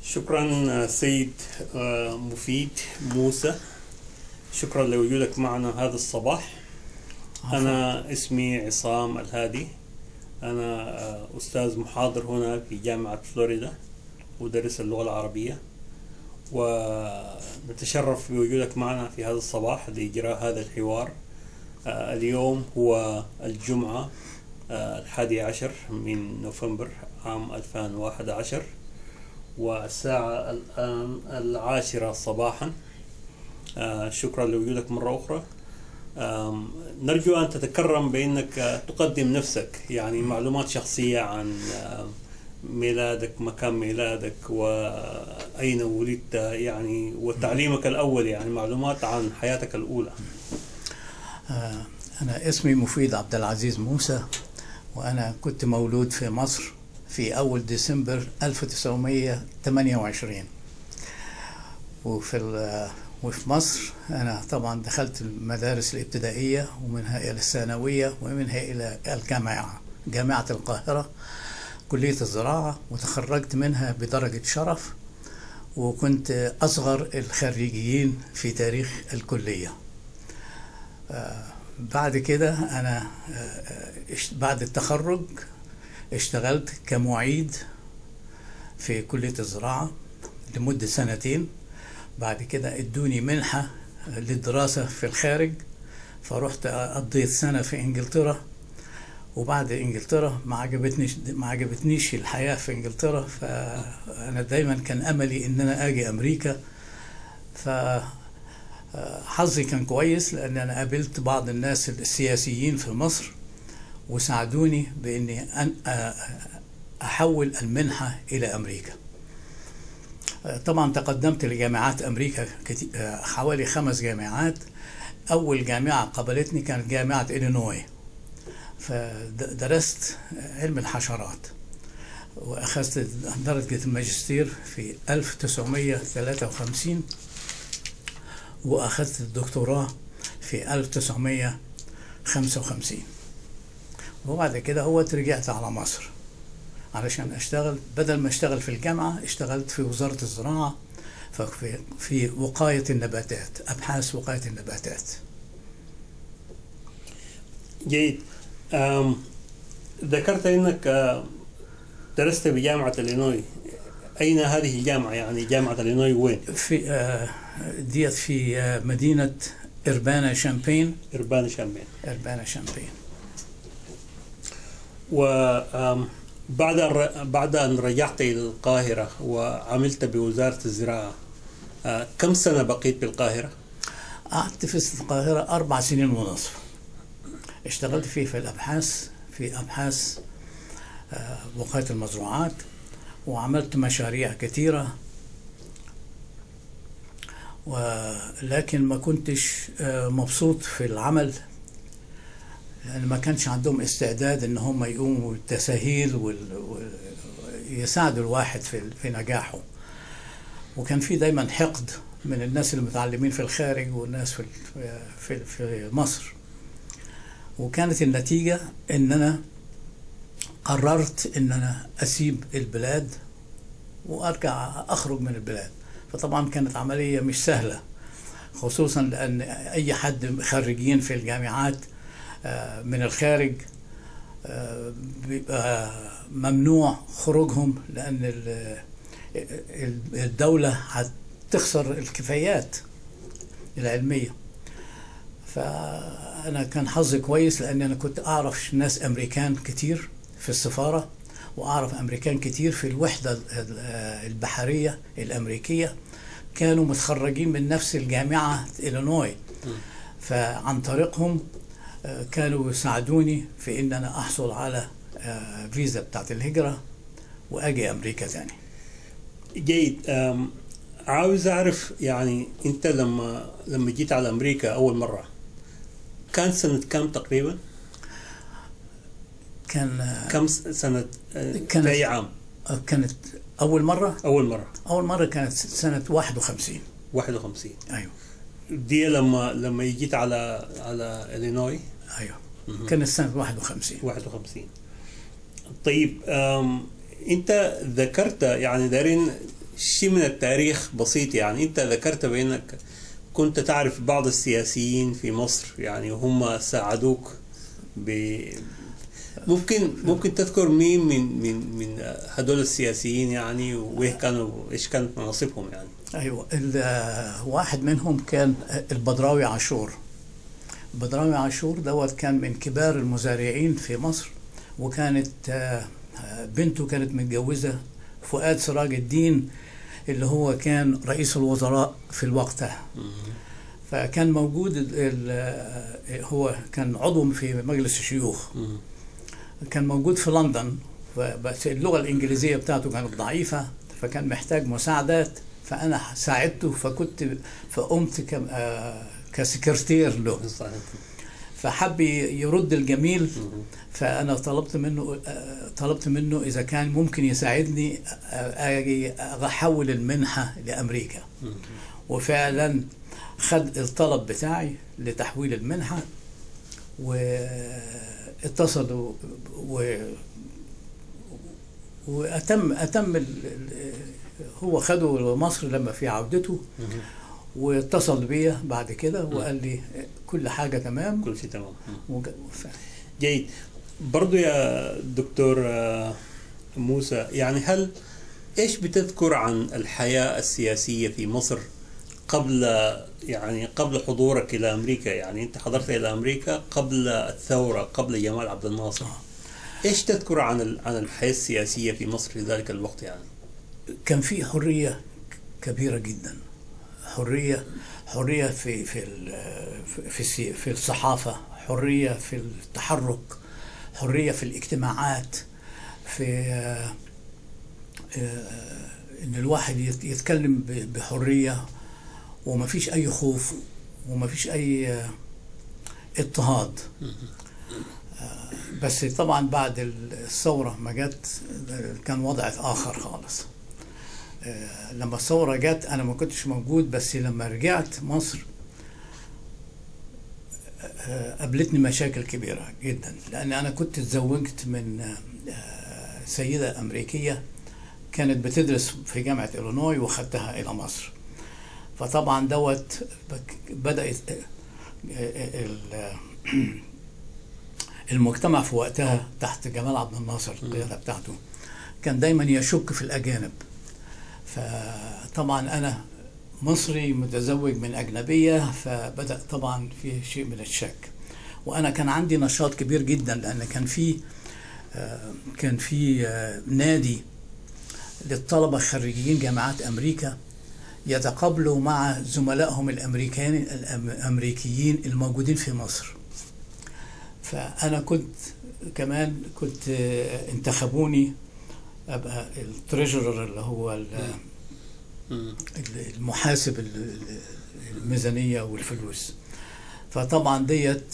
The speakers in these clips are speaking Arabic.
شكرا سيد مفيد موسى، شكرا لوجودك معنا هذا الصباح. أنا اسمي عصام الهادي، أنا أستاذ محاضر هنا في جامعة فلوريدا ودرس اللغة العربية، ونتشرف بوجودك معنا في هذا الصباح لإجراء هذا الحوار. اليوم هو الجمعة 11 من نوفمبر عام 2011 والساعة الآن 10 صباحا. شكرا لوجودك مرة أخرى. نرجو أن تتكرم بأنك تقدم نفسك، يعني معلومات شخصية عن ميلادك، مكان ميلادك، وأين ولدت، يعني وتعليمك الأول، يعني معلومات عن حياتك الأولى. أنا اسمي مفيد عبد العزيز موسى، وأنا كنت مولود في مصر في أول ديسمبر 1928. وفي مصر أنا طبعا دخلت المدارس الابتدائية ومنها إلى الثانوية ومنها إلى الجامعة، جامعة القاهرة، كلية الزراعة، وتخرجت منها بدرجة شرف، وكنت أصغر الخريجين في تاريخ الكلية. بعد كده أنا بعد التخرج اشتغلت كمعيد في كلية الزراعة لمدة 2 سنين. بعد كده ادوني منحة للدراسة في الخارج، فرحت قضيت 1 سنة في انجلترا. وبعد انجلترا ما عجبتنيش الحياة في انجلترا، فأنا دايما كان أملي إن أنا أجي أمريكا. فحظي كان كويس، لأن أنا قابلت بعض الناس السياسيين في مصر وساعدوني بإني أحول المنحة إلى أمريكا. طبعا تقدمت لجامعات أمريكا حوالي 5 جامعات. أول جامعة قبلتني كانت جامعة إلينوي، فدرست علم الحشرات وأخذت درجة الماجستير في 1953، وأخذت الدكتوراه في 1955. وبعد كده رجعت على مصر علشان أشتغل. بدل ما أشتغل في الجامعة اشتغلت في وزارة الزراعة في وقاية النباتات، أبحاث وقاية النباتات. جيد. ذكرت أنك درست بجامعة إلينوي. أين هذه الجامعة؟ يعني جامعة إلينوي وين؟ ديت في مدينة إربانا شامبين. إربانا شامبين. بعد أن رجعت إلى القاهرة وعملت بوزارة الزراعة، كم سنة بقيت بالقاهرة؟ قعدت في القاهرة 4 سنين ونصف. اشتغلت فيه في أبحاث وقاية المزروعات، وعملت مشاريع كثيرة، ولكن ما كنتش مبسوط في العمل، لأن ما كانش عندهم استعداد إن هم يقوموا بالتسهيل ويساعدوا الواحد في نجاحه. وكان في دايما حقد من الناس المتعلمين في الخارج والناس في مصر. وكانت النتيجة إن أنا قررت إن أنا أسيب البلاد وأرجع أخرج من البلاد. فطبعا كانت عملية مش سهلة، خصوصا لأن أي حد خريجين في الجامعات من الخارج بيبقى ممنوع خروجهم، لأن الدولة هتخسر الكفايات العلمية. فأنا كان حظي كويس، لأن أنا كنت أعرف ناس أمريكان كتير في السفارة، وأعرف أمريكان كتير في الوحدة البحرية الأمريكية، كانوا متخرجين من نفس الجامعة إلينوي. فعن طريقهم كانوا يساعدوني في إن أنا أحصل على فيزا بتاعت الهجرة وأجي أمريكا تاني. جيد. عاوز أعرف، يعني أنت لما جيت على أمريكا أول مرة كان سنة كم تقريبا؟ كم سنة؟ في أي عام؟ كانت أول مرة كانت سنة 51. 51. أيوه. دي لما جيت على إلينوي. أيوه. كانت سنة 51. طيب، أنت ذكرت، يعني دارين شيء من التاريخ بسيط. يعني أنت ذكرت بأنك كنت تعرف بعض السياسيين في مصر يعني وهم ساعدوك ممكن تذكر مين من هدول السياسيين يعني ايش كانت مناصبهم يعني؟ ايوه، واحد منهم كان البدراوي عاشور. البدراوي عاشور دوت كان من كبار المزارعين في مصر، وكانت بنته كانت متجوزة فؤاد سراج الدين اللي هو كان رئيس الوزراء في الوقت ده. فكان موجود هو كان عضو في مجلس الشيوخ، كان موجود في لندن، بس اللغة الإنجليزية بتاعته كانت ضعيفة، فكان محتاج مساعدات، فأنا ساعدته، فقمت كسكرتير له. فحب يرد الجميل، فأنا طلبت منه إذا كان ممكن يساعدني أجي أحول المنحة لأمريكا. وفعلا خد الطلب بتاعي لتحويل المنحة، واتصلوا وأتم هو خده مصر لما في عودته، واتصل بيا بعد كده وقال لي كل حاجة تمام، كل شيء تمام. جيد. برضو يا دكتور موسى، يعني ايش بتذكر عن الحياة السياسية في مصر قبل حضورك إلى أمريكا؟ يعني أنت حضرت إلى أمريكا قبل الثورة، قبل جمال عبد الناصر. ايش تذكر عن الحياة السياسية في مصر في ذلك الوقت؟ يعني كان في حرية كبيرة جدا، حرية في الصحافة، حرية في التحرك، حرية في الاجتماعات، في ان الواحد يتكلم بحرية، وما فيش اي خوف وما فيش اي اضطهاد. بس طبعا بعد الثورة ما جت كان وضع آخر خالص. لما الثورة جت أنا ما كنتش موجود، بس لما رجعت مصر قابلتني مشاكل كبيرة جدا، لأن أنا كنت اتزوجت من سيدة أمريكية كانت بتدرس في جامعة إلينوي وخدتها إلى مصر. فطبعا دوت بدأت المجتمع في وقتها تحت جمال عبد الناصر القيادة بتاعته كان دايما يشك في الأجانب. فطبعا أنا مصري متزوج من أجنبية، فبدأ طبعا في شيء من الشك. وأنا كان عندي نشاط كبير جدا، لأن كان في نادي للطلبة خريجين جامعات أمريكا يتقابلوا مع زملائهم الأمريكيين الموجودين في مصر. فأنا كنت انتخبوني أبقى التريجرر، اللي هو المحاسب الميزانية والفلوس. فطبعا ديت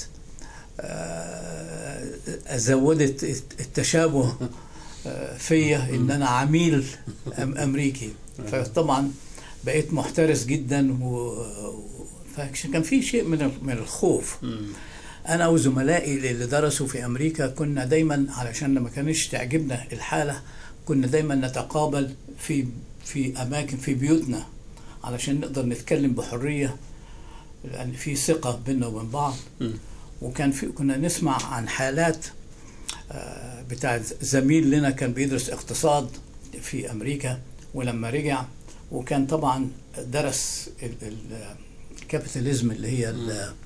زودت التشابه فيا ان انا عميل امريكي. فطبعا بقيت محترس جدا، فكان في شيء من الخوف. انا وزملائي اللي درسوا في امريكا كنا دايما، علشان ما كانش تعجبنا الحالة، كنا دايما نتقابل في اماكن في بيوتنا علشان نقدر نتكلم بحرية، لان في ثقة بيننا وبين بعض. كنا نسمع عن حالات بتاع زميل لنا كان بيدرس اقتصاد في امريكا، ولما رجع وكان طبعا درس الكابيتاليزم اللي هي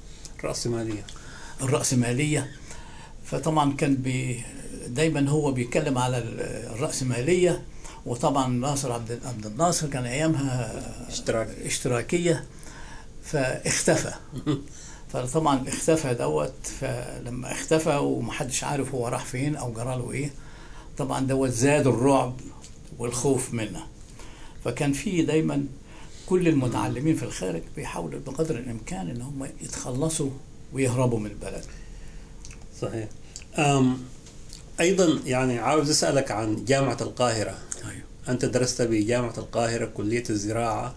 الرأسمالية. فطبعا كان دايما هو بيتكلم على الرأسمالية، وطبعا ناصر عبد الناصر كان ايامها اشتراكية، فاختفى. فطبعا اختفى دوت. فلما اختفى ومحدش عارف هو راح فين او جراله ايه، طبعا دوت زاد الرعب والخوف منه. فكان في دايما كل المتعلمين في الخارج بيحاولوا بقدر الامكان ان هم يتخلصوا ويهربوا من البلد. صحيح. ايضا يعني عاوز اسالك عن جامعة القاهرة. أيوه. انت درست بجامعة القاهرة كلية الزراعة.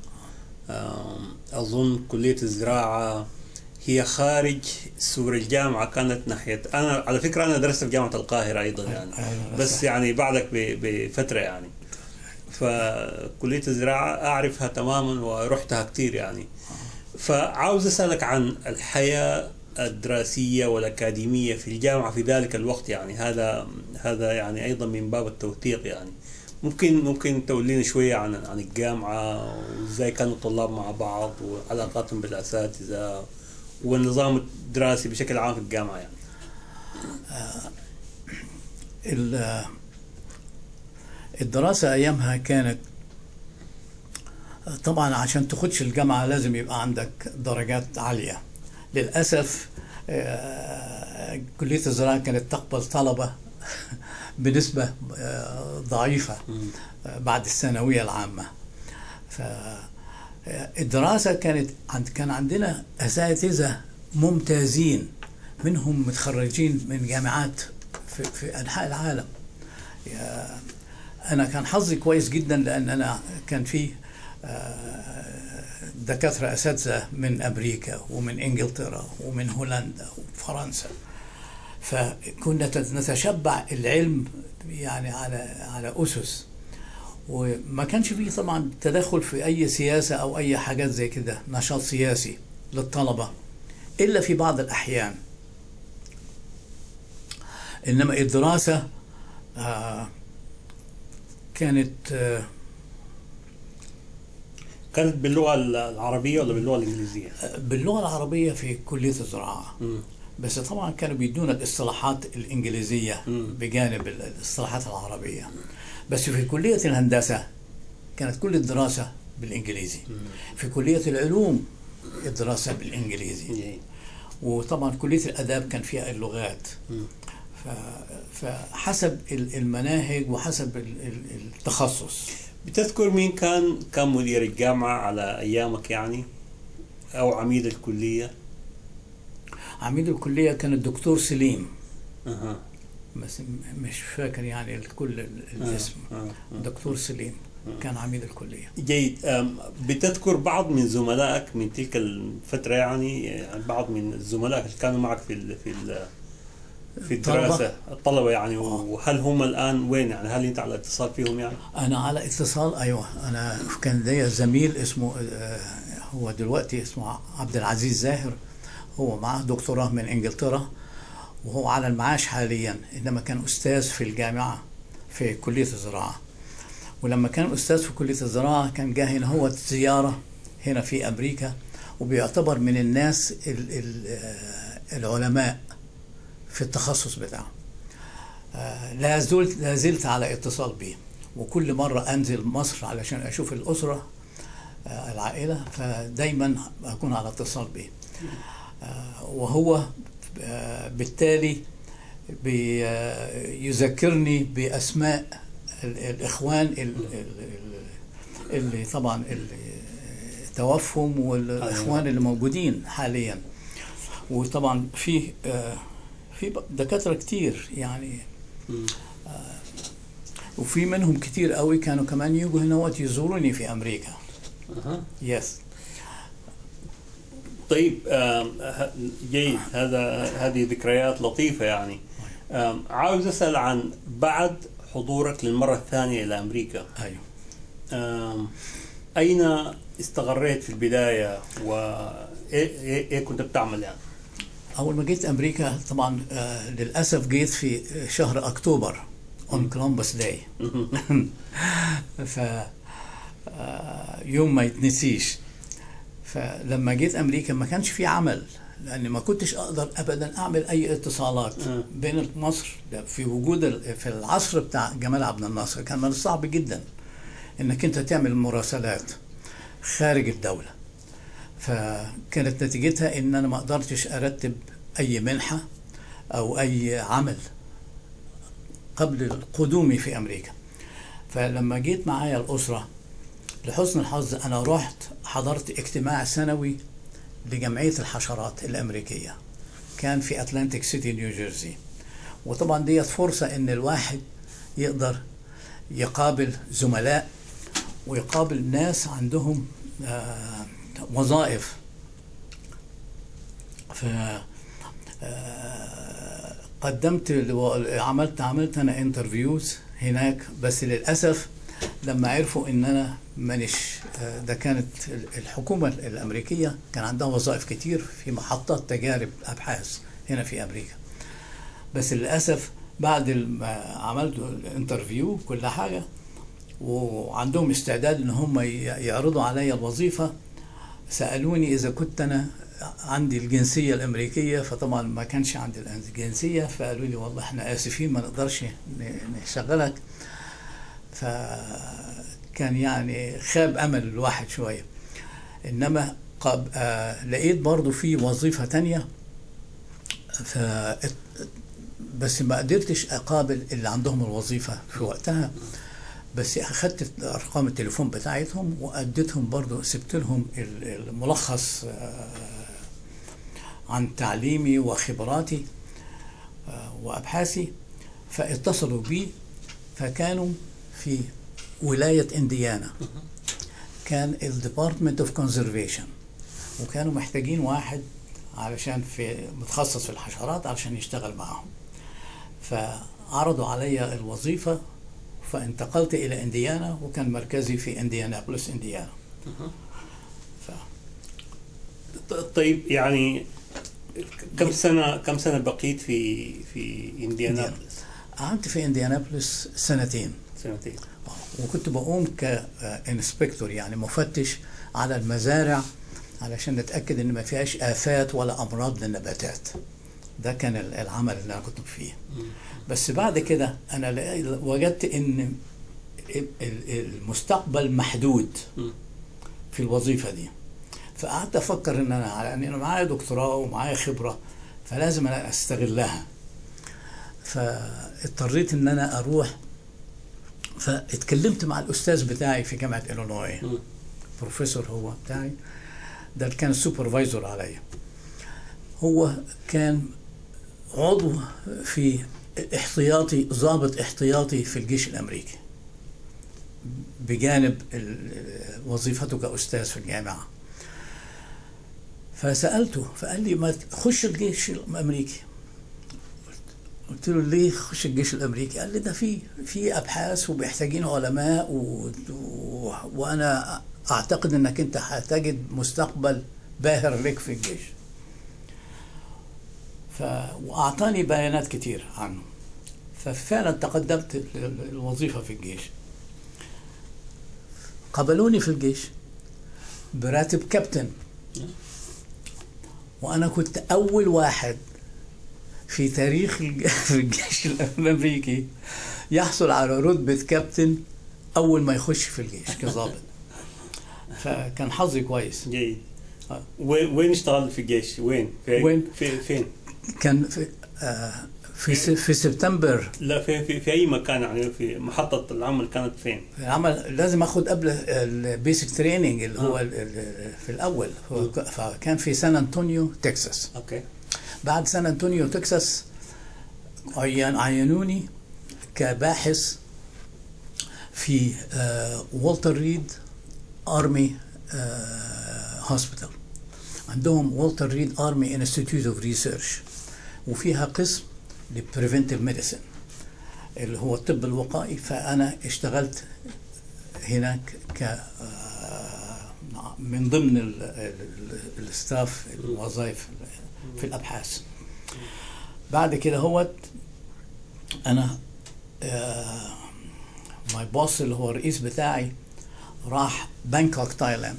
اظن كلية الزراعة هي خارج سور الجامعة، كانت ناحية. أنا على فكرة أنا درست في جامعة القاهرة أيضا يعني. بس يعني بعدك بفترة يعني. فكلية الزراعة أعرفها تماما ورحتها كتير يعني. فعاوز أسألك عن الحياة الدراسية والأكاديمية في الجامعة في ذلك الوقت يعني. هذا يعني أيضا من باب التوثيق يعني. ممكن تقول لنا شوية عن الجامعة وإزاي كانوا الطلاب مع بعض وعلاقاتهم بالأساتذة والنظام الدراسي بشكل عام في الجامعة يعني. الدراسة أيامها كانت طبعا عشان تخش الجامعة لازم يبقى عندك درجات عالية. للأسف كلية الزراعة كانت تقبل طلبة بنسبة ضعيفة بعد الثانوية العامة. فالدراسة كان عندنا أساتذة ممتازين، منهم متخرجين من جامعات في أنحاء العالم. أنا كان حظي كويس جدا لأن أنا كان في دكاترة أساتذة من أمريكا ومن إنجلترا ومن هولندا وفرنسا، فكنا نتشبع العلم يعني على أسس، وما كانش فيه طبعا تدخل في أي سياسة أو أي حاجات زي كده، نشاط سياسي للطلبة إلا في بعض الأحيان. إنما الدراسة كانت باللغة العربية ولا باللغة الإنجليزية؟ باللغة العربية في كلية الزراعة. بس طبعا كانوا بيدونا الاصطلاحات الإنجليزية بجانب الاصطلاحات العربية. بس في كلية الهندسة كانت كل الدراسة بالإنجليزي. في كلية العلوم الدراسة بالإنجليزي. وطبعا كلية الآداب كان فيها اللغات. فحسب المناهج وحسب التخصص. بتذكر مين كان مدير الجامعة على أيامك يعني، أو عميد الكلية؟ عميد الكلية كان الدكتور سليم. بس مش فاكر يعني كل الاسم. دكتور سليم كان عميد الكلية. جيد. بتذكر بعض من زملائك من تلك الفترة يعني بعض من زملائك اللي كانوا معك في الدراسة، الطلبة يعني. وهل هم الآن وين يعني؟ هل أنت على اتصال فيهم يعني؟ أنا على اتصال، أيوة. أنا كان ليا زميل اسمه هو دلوقتي اسمه عبد العزيز زاهر، هو معاه دكتوراه من إنجلترا وهو على المعاش حاليا، إنما كان أستاذ في الجامعة في كلية الزراعة. ولما كان أستاذ في كلية الزراعة كان جاء هنا هو زيارة هنا في أمريكا، وبيعتبر من الناس العلماء في التخصص بتاعه. لا زلت على اتصال به، وكل مرة أنزل مصر علشان أشوف الأسرة العائلة فدايما أكون على اتصال به. وهو بالتالي يذكرني بأسماء الإخوان اللي طبعا اللي توفهم والإخوان اللي موجودين حاليا. وطبعا في دكاترة كتير يعني، وفي منهم كتير قوي كانوا كمان يجوا هنا يزوروني في أمريكا. يس. طيب، جيد. هذه ذكريات لطيفة يعني. عاوز أسأل عن بعد حضورك للمرة الثانية إلى أمريكا. أيوه. أين استقريت في البداية وإيه كنت بتعمل يعني؟ أول ما جيت أمريكا طبعا للأسف جيت في شهر أكتوبر on Columbus Day. ف يوم ما يتنسيش. فلما جيت أمريكا ما كانش في عمل، لأن ما كنتش أقدر أبدا أعمل أي اتصالات بين مصر في وجود في العصر بتاع جمال عبد الناصر. كان من الصعب جدا إنك أنت تعمل مراسلات خارج الدولة. فكانت نتيجتها إن أنا ما قدرتش أرتب أي منحة أو أي عمل قبل قدومي في أمريكا. فلما جيت معايا الأسرة لحسن الحظ أنا رحت حضرت اجتماع سنوي لجمعية الحشرات الأمريكية، كان في أتلانتيك سيتي نيوجيرسي. وطبعا ديت فرصة إن الواحد يقدر يقابل زملاء ويقابل ناس عندهم وظائف. عملت أنا انترفيوز هناك، بس للأسف لما عرفوا ان انا مانيش ده كانت الحكومه الامريكيه كان عندها وظائف كتير في محطات تجارب ابحاث هنا في امريكا، بس للاسف بعد ما عملت الانترفيو كل حاجه وعندهم استعداد ان هم يعرضوا علي الوظيفه، سالوني اذا كنت انا عندي الجنسيه الامريكيه، فطبعا ما كانش عندي الجنسيه، فقالوا لي والله احنا اسفين ما نقدرش نشغلك. فكان يعني خاب امل الواحد شويه. انما لقيت برضو في وظيفه تانية، بس ما قدرتش اقابل اللي عندهم الوظيفه في وقتها، بس اخذت ارقام التليفون بتاعتهم واديتهم برضو، سبت لهم الملخص عن تعليمي وخبراتي وابحاثي، فاتصلوا بي. فكانوا في ولايه انديانا، كان الديبارتمنت اوف كونزرفيشن، وكانوا محتاجين واحد علشان متخصص في الحشرات علشان يشتغل معهم. فعرضوا علي الوظيفه، فانتقلت الى انديانا، وكان مركزي في انديانابوليس انديانا. طيب يعني كم سنه بقيت في انديانابوليس؟ قعدت في انديانابوليس سنتين. وكنت بقوم كانسبكتور، يعني مفتش على المزارع علشان نتاكد ان ما فيهاش افات ولا امراض للنباتات. ده كان العمل اللي انا كنت فيه. بس بعد كده انا وجدت ان المستقبل محدود في الوظيفه دي، فقعدت افكر ان انا معايا دكتوراه ومعايا خبره، فلازم انا استغلها. فاضطريت ان انا اروح، فاتكلمت مع الاستاذ بتاعي في جامعه إلينوي، بروفيسور هو بتاعي، ده كان السوبرفايزر عليا. هو كان عضو في احتياطي، ضابط احتياطي في الجيش الامريكي بجانب وظيفته كاستاذ في الجامعه. فسالته فقال لي ما تخش الجيش الامريكي. قلت له ليه خش الجيش الامريكي؟ قال لي ده في ابحاث وبيحتاجين علماء وانا اعتقد انك انت هتجد مستقبل باهر لك في الجيش. واعطاني بيانات كتير عنه، ففعلا تقدمت الوظيفه في الجيش. قبلوني في الجيش براتب كابتن، وانا كنت اول واحد في تاريخ الجيش الامريكي يحصل على رتبه كابتن اول ما يخش في الجيش كظابط. فكان حظي كويس. جيد. وين اشتغلت في الجيش؟ وين؟ فين؟ كان في سبتمبر. لا، في اي مكان، يعني في محطه العمل كانت فين؟ العمل لازم اخد قبل البيسك تريننج اللي هو في الاول، فكان في سان أنطونيو تكساس. اوكي. بعد سان أنطونيو تكساس عينوني كباحث في والتر ريد ارمي هوسبيتال. عندهم والتر ريد ارمي انستيتيوت اوف ريسيرش، وفيها قسم للبريفنتيف ميديسن اللي هو الطب الوقائي. فانا اشتغلت هناك من ضمن الستاف، الوظائف في الابحاث. بعد كده هوت انا ماي بوس اللي هو الرئيس بتاعي راح بانكوك تايلاند،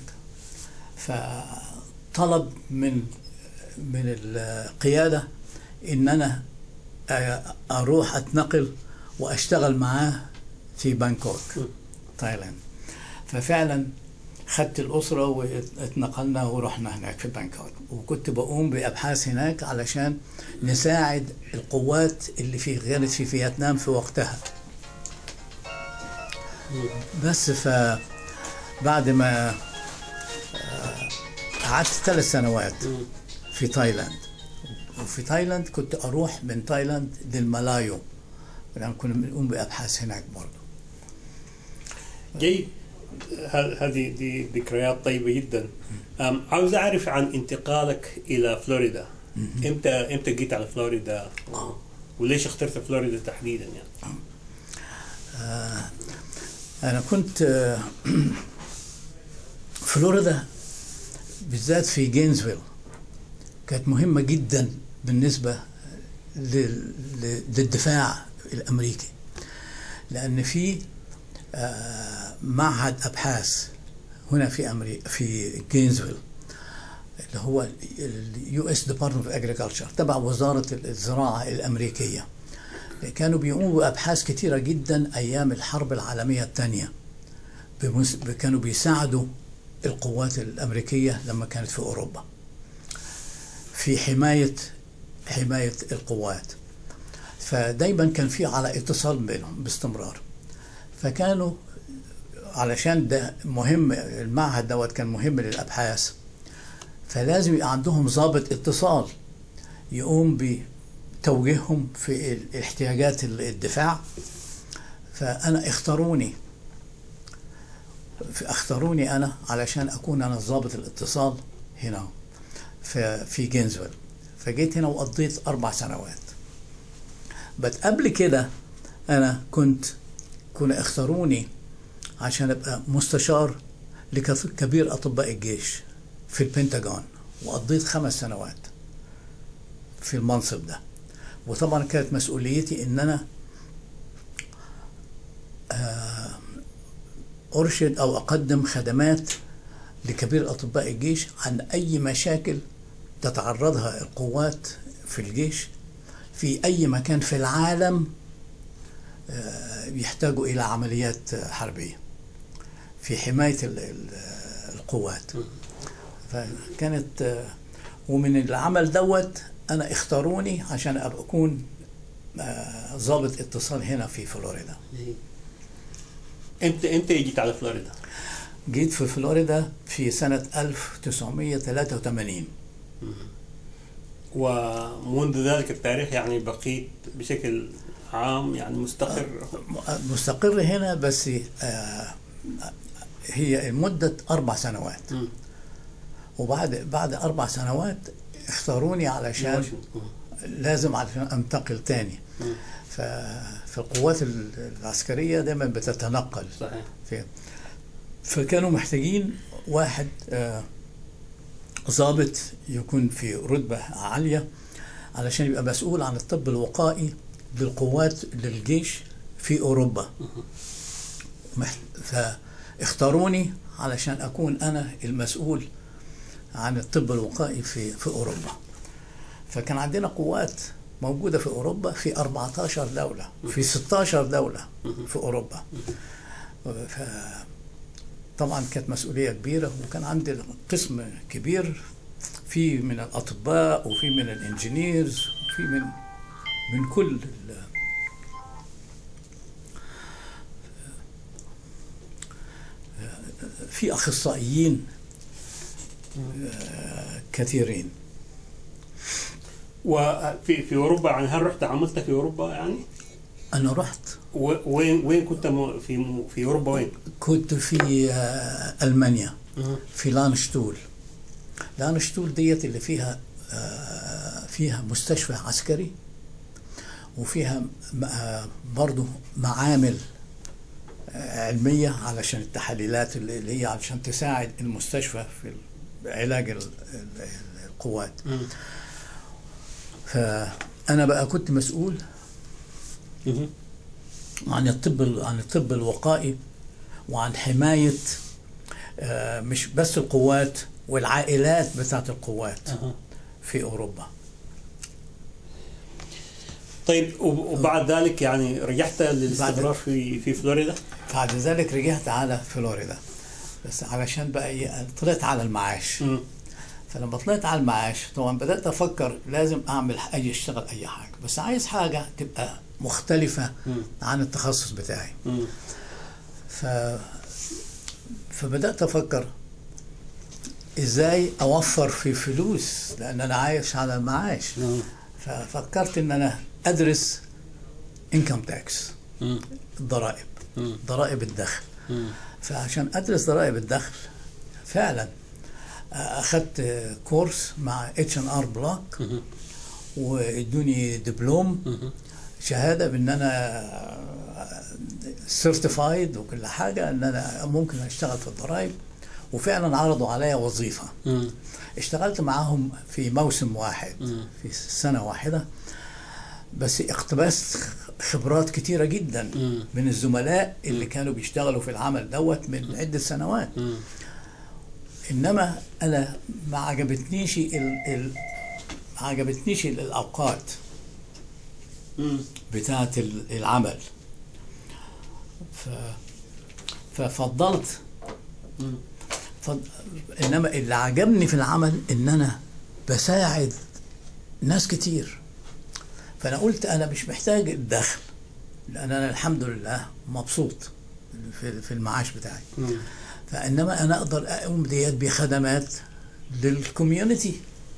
فطلب من القياده ان انا اروح اتنقل واشتغل معاه في بانكوك تايلاند. ففعلا خدت الأسرة واتنقلنا ورحنا هناك في بانكوك، وكنت بقوم بأبحاث هناك علشان نساعد القوات اللي كانت في فيتنام في وقتها. بس بعد ما قعدت 3 سنوات في تايلاند، وفي تايلاند كنت أروح من تايلاند للملايو، لأن كنا بنقوم بأبحاث هناك برضه. جيد. هذه دي ذكريات طيبة جدا. عاوز أعرف عن انتقالك إلى فلوريدا. إمتى جيت على فلوريدا وليش اخترت فلوريدا تحديدا يعني؟ أنا كنت فلوريدا بالذات في جينزفيل كانت مهمة جدا بالنسبة للدفاع الأمريكي، لأن في معهد أبحاث هنا في جينزفيل اللي هو US Department of Agriculture تبع وزارة الزراعة الأمريكية. كانوا بيقوموا بأبحاث كثيرة جدا أيام الحرب العالمية الثانية، كانوا بيساعدوا القوات الأمريكية لما كانت في أوروبا في حماية القوات، فدايما كان في على اتصال بينهم باستمرار. فكانوا علشان ده مهم، المعهد دوت كان مهم للأبحاث، فلازم يبقى عندهم ضابط اتصال يقوم بتوجيههم في احتياجات الدفاع. فأنا اختاروني أنا علشان أكون أنا ضابط الاتصال هنا في جينزفيل. فجيت هنا وقضيت 4 سنوات. بس قبل كده أنا كنا اختاروني عشان أبقى مستشار لكبير أطباء الجيش في البنتاغون، وقضيت 5 سنوات في المنصب ده. وطبعا كانت مسؤوليتي إن أنا أرشد أو أقدم خدمات لكبير أطباء الجيش عن أي مشاكل تتعرضها القوات في الجيش في أي مكان في العالم يحتاجوا إلى عمليات حربية في حماية القوات. فكانت ومن العمل دوت أنا اختاروني عشان أكون ضابط اتصال هنا في فلوريدا. امتى جيت على فلوريدا؟ جيت في فلوريدا في سنة 1983. ومنذ ذلك التاريخ يعني بقيت بشكل عام يعني مستقر هنا، بس هي مدة 4 سنوات. وبعد 4 سنوات اختاروني علشان لازم عشان انتقل تاني. فالقوات العسكرية دايما بتتنقل. صحيح. فكانوا محتاجين واحد ضابط يكون في رتبة عالية علشان يبقى مسؤول عن الطب الوقائي للقوات للجيش في أوروبا. فاختاروني علشان أكون أنا المسؤول عن الطب الوقائي في أوروبا. فكان عندنا قوات موجودة في أوروبا في 14 دولة، في 16 دولة في أوروبا. طبعا كانت مسؤولية كبيرة، وكان عندي قسم كبير في من الأطباء وفي من الانجينيرز وفي من كل في أخصائيين كثيرين. وفي أوروبا يعني هل رحت عملت في أوروبا يعني؟ أنا رحت. وين كنت في أوروبا وين؟ كنت في ألمانيا في لانشتول. لانشتول ديت اللي فيها مستشفى عسكري، وفيها برضو معامل علمية علشان التحاليلات اللي هي علشان تساعد المستشفى في علاج القوات. فأنا بقى كنت مسؤول عن الطب الوقائي وعن حماية مش بس القوات والعائلات بتاعت القوات في أوروبا. طيب وبعد ذلك يعني رجعت للاستقرار في فلوريدا؟ بعد ذلك رجعت على فلوريدا، بس علشان بقى طلعت على المعاش. فلما طلعت على المعاش طبعا بدأت أفكر لازم أشتغل أي حاجة، بس عايز حاجة تبقى مختلفة عن التخصص بتاعي. فبدأت أفكر إزاي أوفر في فلوس، لأن أنا عايش على المعاش. ففكرت إن أنا أدرس income tax، ضرائب الدخل. فعشان أدرس ضرائب الدخل فعلا أخذت كورس مع H&R Block، وادوني دبلوم شهادة بأن أنا سيرتيفايد وكل حاجه ان انا ممكن اشتغل في الضرايب، وفعلا عرضوا عليا وظيفه. اشتغلت معاهم في موسم واحد، في سنه واحده، بس اقتبست خبرات كتيره جدا من الزملاء اللي كانوا بيشتغلوا في العمل دوت من عده سنوات. انما انا ما عجبتنيش ما عجبتنيش الاوقات بتاعه العمل، ففضلت. انما اللي عجبني في العمل ان انا بساعد ناس كتير، فانا قلت انا مش محتاج الدخل، لان انا الحمد لله مبسوط في المعاش بتاعي. فانما انا اقدر اقوم ديت بخدمات للكوميونتي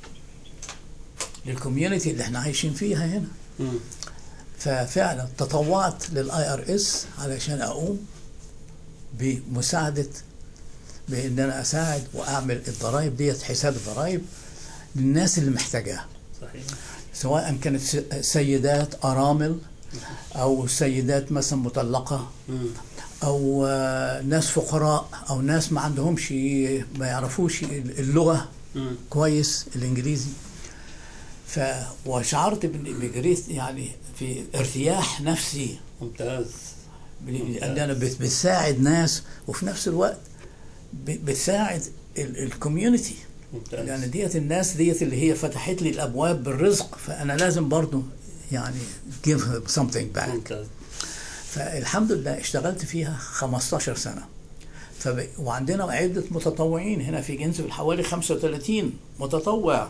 اللي احنا عايشين فيها هنا. ففعلا تطوعت للIRS علشان اقوم بمساعده، بان انا اساعد واعمل الضرائب ديت، حساب الضرائب للناس اللي محتاجاها. صحيح. سواء كانت سيدات ارامل، او سيدات مثلا مطلقه، او ناس فقراء، او ناس ما عندهمش، ما يعرفوش اللغه كويس الانجليزي. وشعرت بجريت يعني في ارتياح نفسي. ممتاز. ان انا بتساعد ناس، وفي نفس الوقت بتساعد الكوميونتي، لان ديت الناس ديت اللي هي فتحت لي الابواب بالرزق، فانا لازم برضو يعني give something back. ممتاز. فالحمد لله اشتغلت فيها 15 سنه. وعندنا عده متطوعين هنا في جنسبل، حوالي 35 متطوع.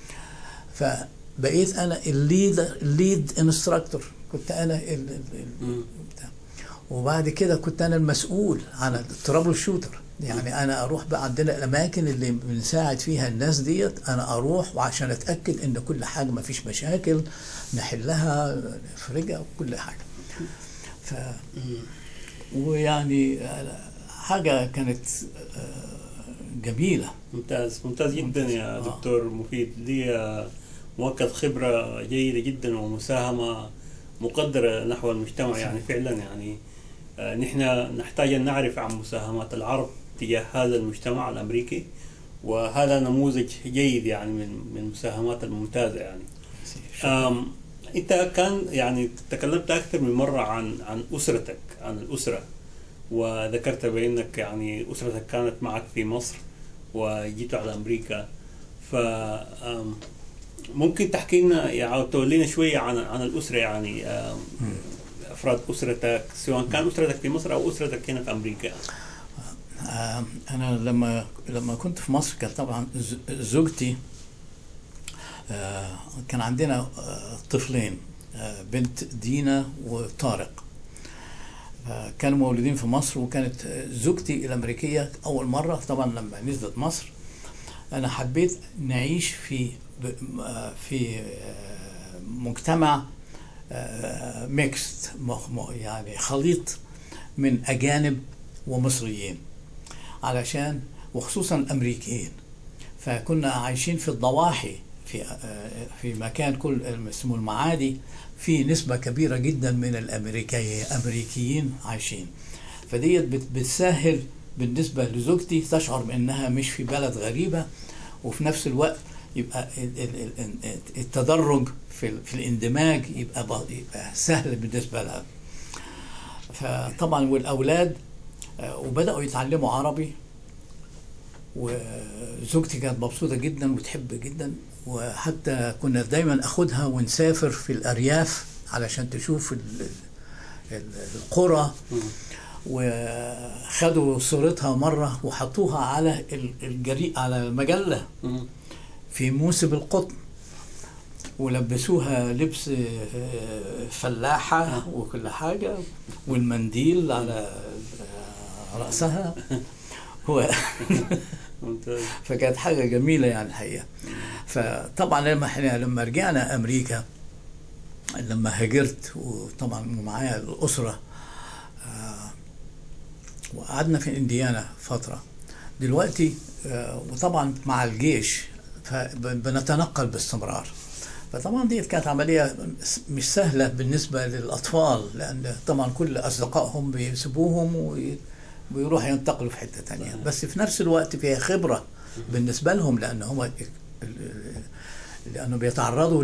فبقيت انا الليد انستراكتور، كنت انا وبعد كده كنت انا المسؤول عن الترابل شوتر. يعني انا اروح بقى عندنا الاماكن اللي بنساعد فيها الناس ديت، انا اروح وعشان اتاكد ان كل حاجه ما فيش مشاكل نحلها، نفرجها وكل حاجه. ويعني حاجه كانت جميله. ممتاز جدا يا دكتور مفيد. دي مؤكد خبره جيده جدا ومساهمه مقدره نحو المجتمع. يعني فعلا يعني نحن نحتاج أن نعرف عن مساهمات العرب تجاه هذا المجتمع الأمريكي، وهذا نموذج جيد يعني من المساهمات الممتازة. يعني أنت كان يعني تكلمت أكثر من مرة عن أسرتك، عن الأسرة، وذكرت بأنك يعني أسرتك كانت معك في مصر وجيتوا على أمريكا. ف ممكن تحكي لنا يعني تولينا شوية عن الأسرة، يعني أفراد أسرتك، سواء كان أسرتك في مصر أو أسرتك هنا في أمريكا. أنا لما كنت في مصر كان طبعا زوجتي، كان عندنا طفلين، بنت دينا وطارق، كانوا مولودين في مصر. وكانت زوجتي الأمريكية أول مرة طبعا لما نزلت مصر. أنا حبيت نعيش في مجتمع ميكست، يعني خليط من أجانب ومصريين، علشان وخصوصا أمريكيين. فكنا عايشين في الضواحي، في مكان كل اسمه المعادي، في نسبة كبيرة جدا من الأمريكيين عايشين. فديت بتسهل بالنسبة لزوجتي، تشعر بأنها مش في بلد غريبة، وفي نفس الوقت يبقى التدرج في الاندماج يبقى سهل بالنسبة لها. فطبعا والأولاد وبدأوا يتعلموا عربي، وزوجتي كانت مبسوطة جدا وتحب جدا. وحتى كنا دايما أخدها ونسافر في الأرياف علشان تشوف القرى. وخدوا صورتها مرة وحطوها على على المجلة في موسم القطن، ولبسوها لبس فلاحة وكل حاجة، والمنديل على رأسها. فكانت حاجة جميلة يعني الحقيقة. فطبعا لما رجعنا أمريكا، لما هاجرت وطبعا معايا الأسرة، وقعدنا في إنديانا فترة. دلوقتي وطبعا مع الجيش فبنتنقل باستمرار. فطبعا دي كانت عملية مش سهلة بالنسبة للأطفال، لأن طبعا كل أصدقائهم بيسيبوهم ويروحوا ينتقلوا في حتة تانية، بس في نفس الوقت فيها خبرة بالنسبة لهم، لأنه بيتعرضوا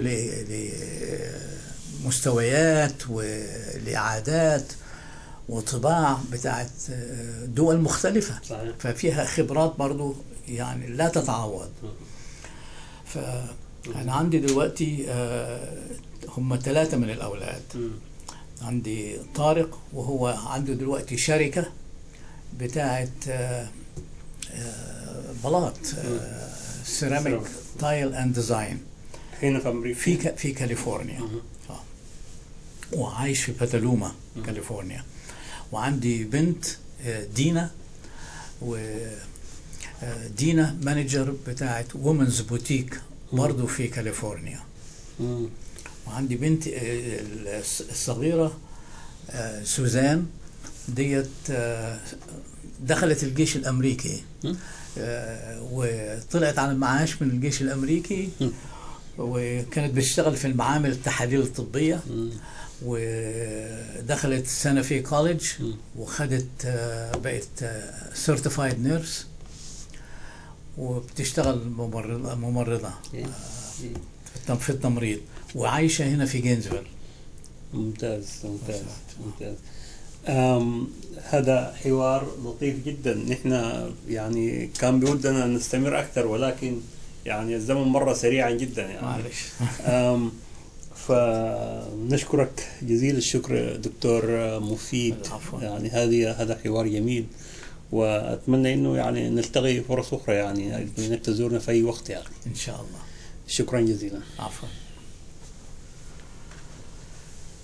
لمستويات ولعادات وطباع بتاعت دول مختلفة. صحيح. ففيها خبرات برضو يعني لا تتعوض. فأنا عندي دلوقتي هم 3 من الأولاد. عندي طارق وهو عنده دلوقتي شركة بتاعت بلاط، سيراميك تايل اند ديزاين هنا في أمريكا في كاليفورنيا. وعايش في باتالوما كاليفورنيا. وعندي بنت دينا، ودينا مانجر بتاعت وومنز بوتيك برضو في كاليفورنيا. وعندي بنت الصغيرة سوزان، ديت دخلت الجيش الأمريكي وطلعت على المعاش من الجيش الأمريكي، وكانت بتشتغل في المعامل التحاليل الطبية، ودخلت سنة في كوليدج وخدت بقت سيرتيفايد نيرس، وبتشتغل ممرضة في التمريض، وعايشة هنا في جينزفيل. ممتاز ممتاز ممتاز. هذا حوار لطيف جدا. نحن يعني كان بودنا نستمر أكثر، ولكن يعني الزمن مرة سريعا جدا يعني. معلش. فنشكرك جزيل الشكر دكتور مفيد. يعني هذا حوار جميل، وأتمنى إنه يعني نلتقي فرص أخرى، يعني إنك تزورنا في أي وقت يعني. إن شاء الله. شكرا جزيلا. عفوا.